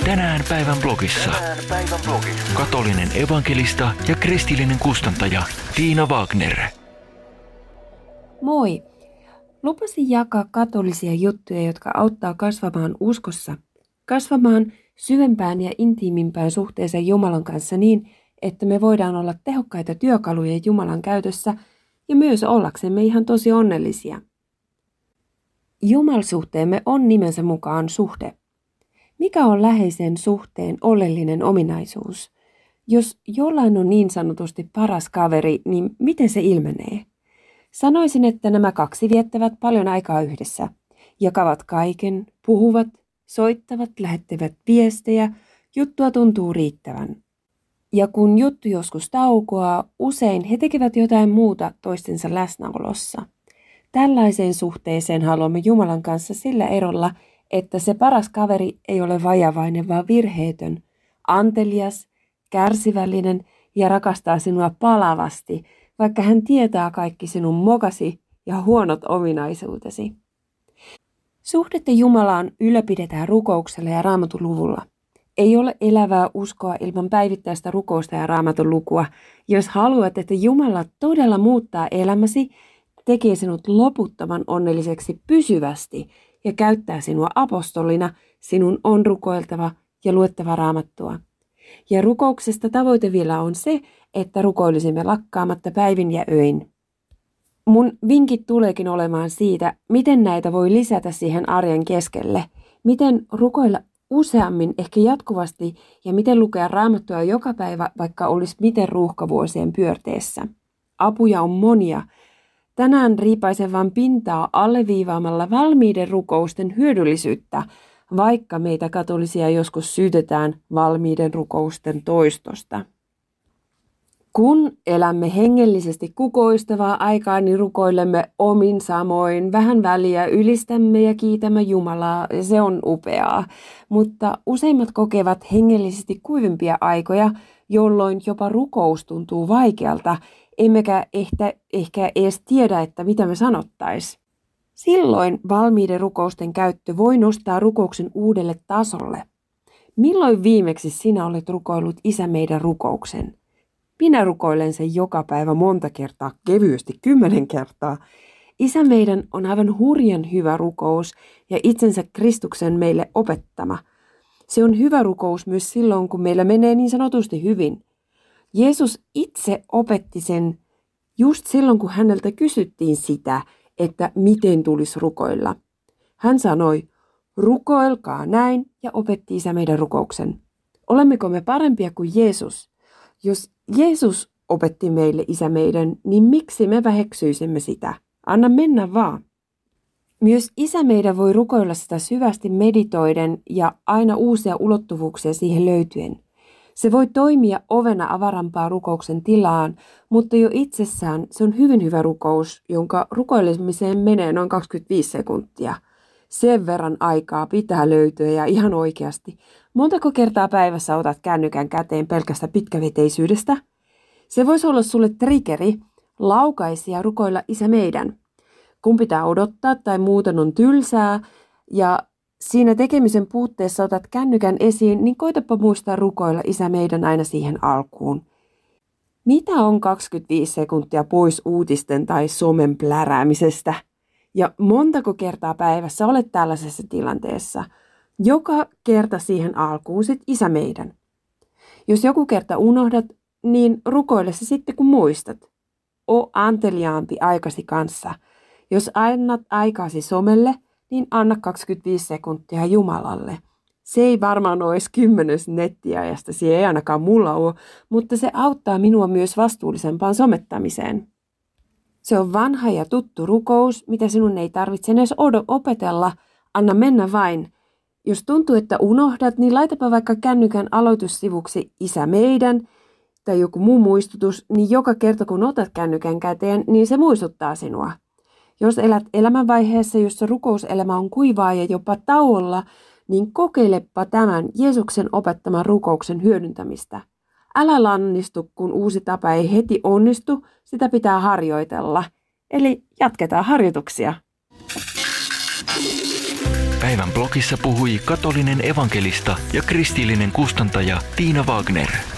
Tänään päivän blogissa. Katolinen evankelista ja kristillinen kustantaja Tiina Wagner. Moi! Lupasin jakaa katolisia juttuja, jotka auttaa kasvamaan uskossa. Kasvamaan syvempään ja intiimimpään suhteeseen Jumalan kanssa niin, että me voidaan olla tehokkaita työkaluja Jumalan käytössä ja myös ollaksemme ihan tosi onnellisia. Jumalsuhteemme on nimensä mukaan suhde. Mikä on läheisen suhteen oleellinen ominaisuus? Jos jollain on niin sanotusti paras kaveri, niin miten se ilmenee? Sanoisin, että nämä kaksi viettävät paljon aikaa yhdessä. Jakavat kaiken, puhuvat, soittavat, lähettävät viestejä, juttua tuntuu riittävän. Ja kun juttu joskus taukoaa, usein he tekevät jotain muuta toistensa läsnäolossa. Tällaiseen suhteeseen haluamme Jumalan kanssa sillä erolla, että se paras kaveri ei ole vajavainen, vaan virheetön, antelias, kärsivällinen ja rakastaa sinua palavasti, vaikka hän tietää kaikki sinun mokasi ja huonot ominaisuutesi. Suhdetta Jumalaan ylläpidetään rukouksella ja Raamatun luvulla. Ei ole elävää uskoa ilman päivittäistä rukousta ja Raamatun lukua. Jos haluat, että Jumala todella muuttaa elämäsi, tekee sinut loputtoman onnelliseksi pysyvästi ja käyttää sinua apostolina, sinun on rukoiltava ja luettava Raamattua. Ja rukouksesta tavoite vielä on se, että rukoilisimme lakkaamatta päivin ja öin. Mun vinkit tuleekin olemaan siitä, miten näitä voi lisätä siihen arjen keskelle. Miten rukoilla useammin, ehkä jatkuvasti, ja miten lukea Raamattua joka päivä, vaikka olisi miten ruuhkavuosien pyörteessä. Apuja on monia. Tänään riipaisen vain pintaa alleviivaamalla valmiiden rukousten hyödyllisyyttä, vaikka meitä katolisia joskus syytetään valmiiden rukousten toistosta. Kun elämme hengellisesti kukoistavaa aikaa, niin rukoilemme omin samoin, vähän väliä, ylistämme ja kiitämme Jumalaa, ja se on upeaa. Mutta useimmat kokevat hengellisesti kuivimpia aikoja, jolloin jopa rukous tuntuu vaikealta, emmekä ehkä edes tiedä, että mitä me sanottaisiin. Silloin valmiiden rukousten käyttö voi nostaa rukouksen uudelle tasolle. Milloin viimeksi sinä olet rukoillut Isä meidän rukouksen? Minä rukoilen sen joka päivä monta kertaa, kevyesti 10 kertaa. Isä meidän on aivan hurjan hyvä rukous ja itsensä Kristuksen meille opettama. Se on hyvä rukous myös silloin, kun meillä menee niin sanotusti hyvin. Jeesus itse opetti sen just silloin, kun häneltä kysyttiin sitä, että miten tulisi rukoilla. Hän sanoi, rukoilkaa näin ja opetti Isä meidän rukouksen. Olemmeko me parempia kuin Jeesus? Jos Jeesus opetti meille Isä meidän, niin miksi me väheksyisimme sitä? Anna mennä vaan. Myös Isä meidän voi rukoilla sitä syvästi meditoiden ja aina uusia ulottuvuuksia siihen löytyen. Se voi toimia ovena avarampaa rukouksen tilaan, mutta jo itsessään se on hyvin hyvä rukous, jonka rukoilemiseen menee noin 25 sekuntia. Sen verran aikaa pitää löytyä ja ihan oikeasti. Montako kertaa päivässä otat kännykän käteen pelkästä pitkäveteisyydestä? Se voisi olla sulle triggeri, laukaisi ja rukoilla Isä meidän. Kun pitää odottaa tai muuten on tylsää ja siinä tekemisen puutteessa otat kännykän esiin, niin koitapa muistaa rukoilla Isä meidän aina siihen alkuun. Mitä on 25 sekuntia pois uutisten tai somen pläräämisestä? Ja montako kertaa päivässä olet tällaisessa tilanteessa? Joka kerta siihen alkuun sit Isä meidän. Jos joku kerta unohdat, niin rukoile se sitten kun muistat. O anteliaampi aikasi kanssa. Jos annat aikaasi somelle, niin anna 25 sekuntia Jumalalle. Se ei varmaan ole edes 10 nettiajasta, se ei ainakaan mulla ole, mutta se auttaa minua myös vastuullisempaan somettamiseen. Se on vanha ja tuttu rukous, mitä sinun ei tarvitse edes opetella, anna mennä vain. Jos tuntuu, että unohdat, niin laitapa vaikka kännykän aloitussivuksi Isä meidän tai joku muu muistutus, niin joka kerta kun otat kännykän käteen, niin se muistuttaa sinua. Jos elät elämänvaiheessa, jossa rukouselämä on kuivaa ja jopa tauolla, niin kokeilepa tämän Jeesuksen opettaman rukouksen hyödyntämistä. Älä lannistu, kun uusi tapa ei heti onnistu, sitä pitää harjoitella. Eli jatketaan harjoituksia. Päivän blogissa puhui katolinen evankelista ja kristillinen kustantaja Tiina Wagner.